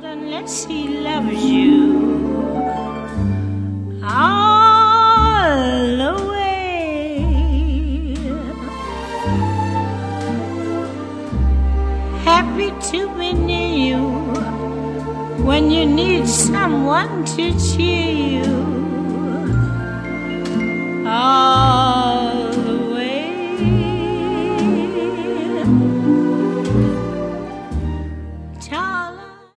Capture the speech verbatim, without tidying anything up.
unless he loves you all the way. Happy to be near you when you need someone to cheer you. Oh,